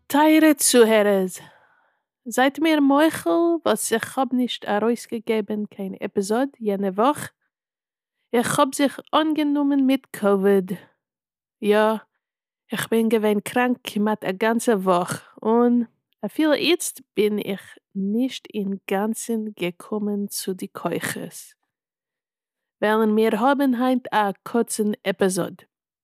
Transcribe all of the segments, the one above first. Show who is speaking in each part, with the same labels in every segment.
Speaker 1: Teure Zuhörer, seid mir Meuchel, was ich hab nicht herausgegeben, kein Episode jene Woche. Ich hab sich angenommen mit Covid. Ja, ich bin gewesen krank mit a ganze Woche und viel jetzt bin ich nicht in Ganzen gekommen zu die Keuches. Weil wir haben heute a kurzen Episode.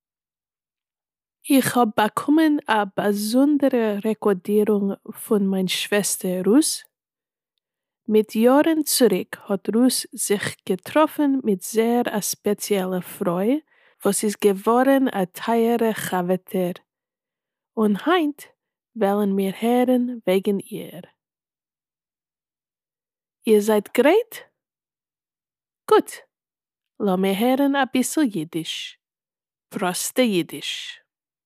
Speaker 1: Ich hab bekommen a besondere Rekordierung von meiner Schwester Ruth. Mit Jahren zurück hat Ruth sich getroffen mit sehr a spezieller Freude, was ist geworden a teure Chaveter. Und heint wollen wir hören wegen ihr. Ihr seid bereit? Gut, lass mir hören a bissl Jiddisch. Proste Jiddisch.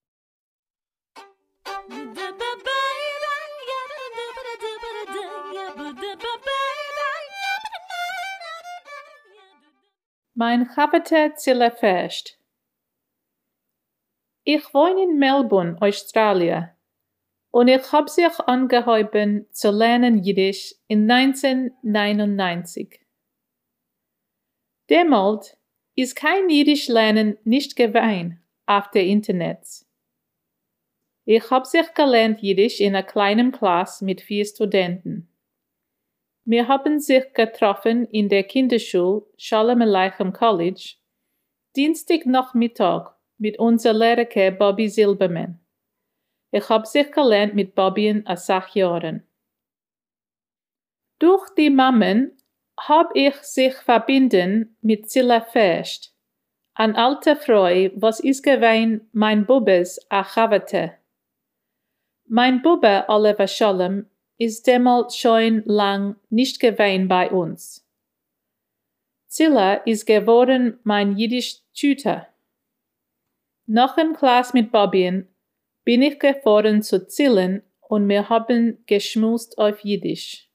Speaker 2: Mein Chavete Zille Fest. Ich wohne in Melbourne, Australien, und ich habe sich angehoben zu lernen Jiddisch in 1999. Damals ist kein Jiddisch lernen nicht gewesen auf der Internet. Ich habe sich gelernt Jiddisch in einer kleinen Klasse mit 4 Studenten. Wir haben sich getroffen in der Kinderschule Shalom Aleichem College, Dienstagnachmittag mit unserer Lehrerin Bobby Silberman. Ich habe sich gelernt mit Bobby in 6 Jahren. Durch die Mammen habe ich sich verbinden mit Zilla Fest, an alte Frau, was ist gewesen mein Bubes a Chavete. Mein Bube Oliver Shalom ist damals schon lang nicht gewesen bei uns. Zilla ist geworden mein Jiddisch-Tutor. Nach in Klasse mit Bobby bin ich gefahren zu Zillen und wir haben geschmust auf Jiddisch.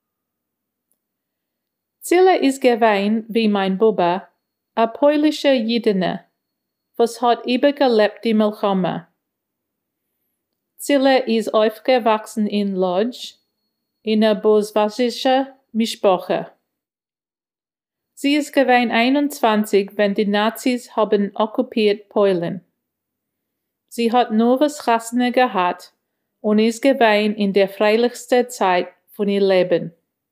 Speaker 2: Zilla ist gewesen, wie mein Bube, a polnische Jidene, was hat übergelebt die Milchome. Zilla ist aufgewachsen in Lodz, in einer boswasische Mischproche. Sie ist gewesen 21, wenn die Nazis haben okkupiert Polen. Sie hat nur was Rassene gehabt und ist gewesen in der freilichsten Zeit von ihr Leben.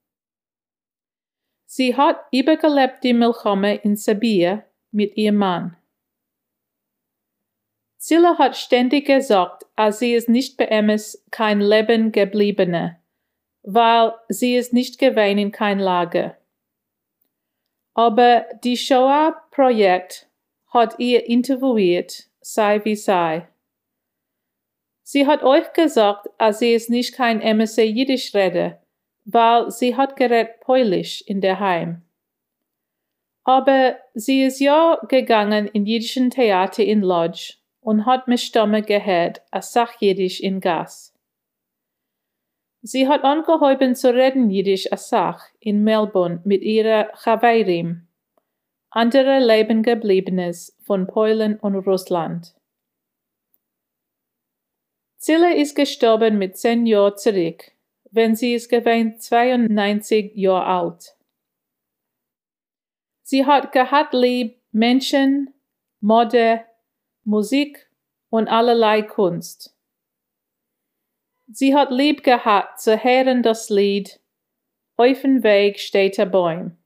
Speaker 2: Sie hat übergelebt die Milchome in Sibir mit ihrem Mann. Zilla hat ständig gesagt, als sie ist nicht bei Emmes kein Leben gebliebene, weil sie ist nicht gewesen in kein Lager. Aber die Shoah-Projekt hat ihr interviewt, sei wie sei. Sie hat euch gesagt, als sie ist nicht kein Emmes Jiddisch rede, weil sie hat geredet Polisch in der Heim. Aber sie ist ja gegangen in jüdischen Theater in Lodz und hat mit Stimme gehört, als Sach-Jiddisch in Gas. Sie hat angehoben zu reden Jiddisch als Sach in Melbourne mit ihrer Chaveirim, andere Lebengebliebenes von Polen und Russland. Zilla ist gestorben mit 10 Jahren zurück, wenn sie ist gewesen 92 Jahre alt. Sie hat gehabt lieb Menschen, Mode, Musik und allerlei Kunst. Sie hat lieb gehabt zu hören das Lied Auf dem Weg steht der Baum.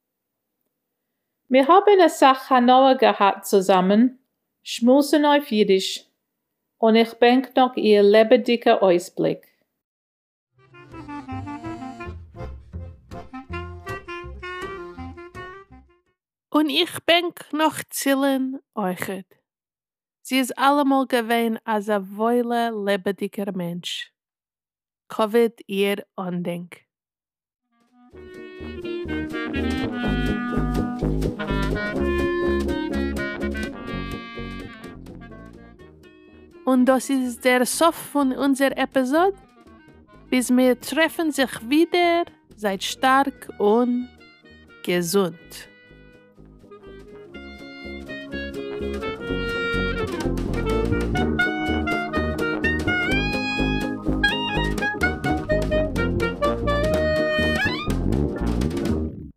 Speaker 2: Wir haben eine Sache Hanauer gehabt zusammen, schmusen auf Jiddisch, und ich denk noch ihr lebendiger Ausblick.
Speaker 1: Und ich bin noch Zillen euchet. Sie ist allemal gewesen als ein wohle, lebendiger Mensch. Covid ihr Andenk. Und das ist der Sof von unserer Episode. Bis wir treffen sich wieder, seid stark und gesund.